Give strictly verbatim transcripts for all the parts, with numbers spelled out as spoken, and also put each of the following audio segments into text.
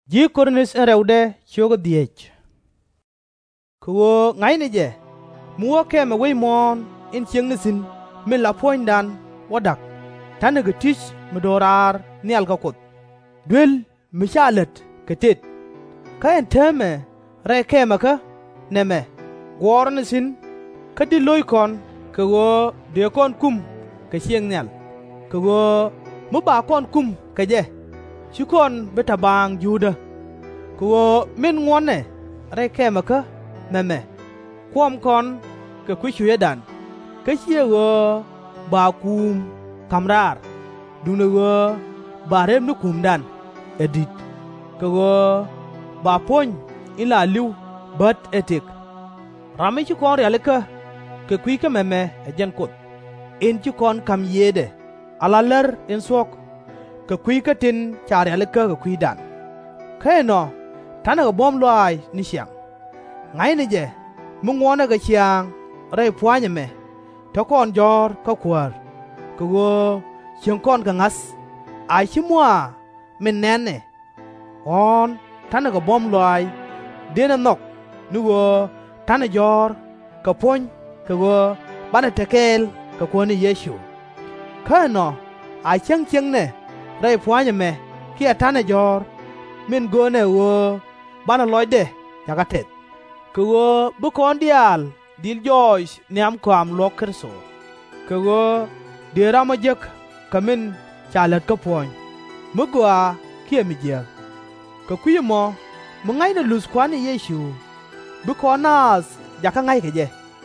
ji kornis en rewde chogo diech ko ngai ne je muo ke me we mon in chieng nisin min la poin dan wadak tane ga tich medorar ni al kakot dwel mishalet ketet kaen teme re ke maka neme gwor nisin kadi loy kon ko de kon kum ke chieng nyal ko mu ba kon kum ke je chukon betabang juda ko min ngone re ke maka neme kwom kon ke kwishuye dan ke chiego ba kum kamrar dunego barem nu kum dan edit ko ba pon ila liu bat etik rami chukon realika ke kwike meme ejen kot in chukon kam yede alaler in sok ke kwike tin chare alika ke kwidan keno tana ga bom loai ni siang ngai ne je mungwona ga siang rai puanya me to kon jor ka kwar ko siang kon ka ngas ai chimwa men nene on tana ga bom loai dena nok nugo tana jor ka pon ko bana tekel ka koni yesu kano ai chang chang ne rai puanya me kia tana jor min gone wo bana loide yagatet ko bu kon dial dil joys niam kam lokerso ko de ramajek kamin chalat ka pon mugwa kia mi je ko kuyimo mungai na lus kwani yesu bu konas jaka ngai ke je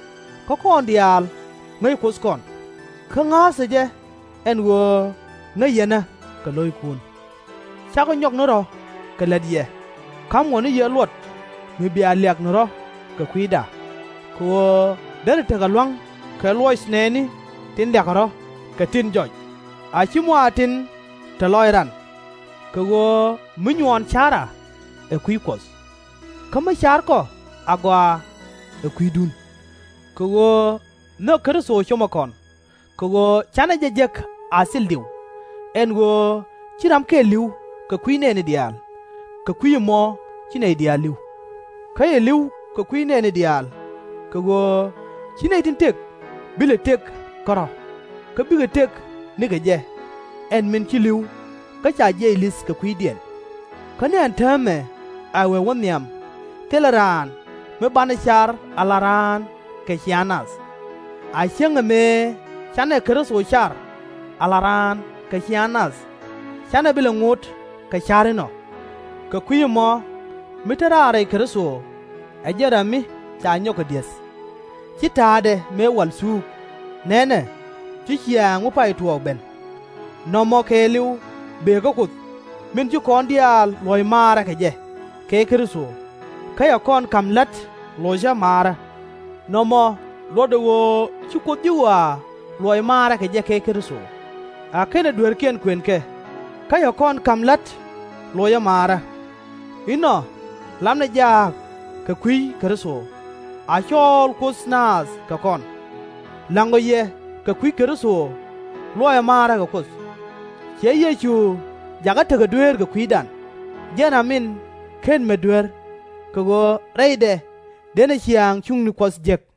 ko kon dial ngai koskon ka ngase je en wo ngai yana ka loy kun chako nyok no ro ka ladie kam woni ye lot mi bi alek no ro ka kwida ko dere te ka lwang ka loy sneni tin de ro ka tin joj a chimwa tin te loyran ko munyon chara e kwikos kama char ko agwa e kwidun ko no kerso choma kon ko chana jejek asil diu en go chiram ke liu ka kwine ne dial ka kwiye mo chine dial liu ka ye liu ka kwine ne dial ka go chine tin tek bile tek kara ka bige tek ni ga je en min chi liu ka cha je lis ka kwidien ka ne antame awe wonyam telaran me banachar alaran ke chianas a chenga me chane kerso char alaran ka chianas chane bile ngut ka charino ka kuyimo mitarare kerso ajerami cha nyoka dies chitade me walsu nene chichia ngupai tuo ben nomo keliu be ko kut min ju kon dial loy mara ke je ke kerso kaya kon kamlat loja mara nomo lodo chuko diwa loy mara ke je ke kerso akene dwer ken kwenke kaya kon kamlat loya mara ino lamne ja ka kwi kerso a chol kusnas ka kon lango ye ka kwi kerso loya mara ka kus che ye chu jaga te ka dwer ka kwidan jena min ken me dwer ko reide dene chiang chung ni kos jek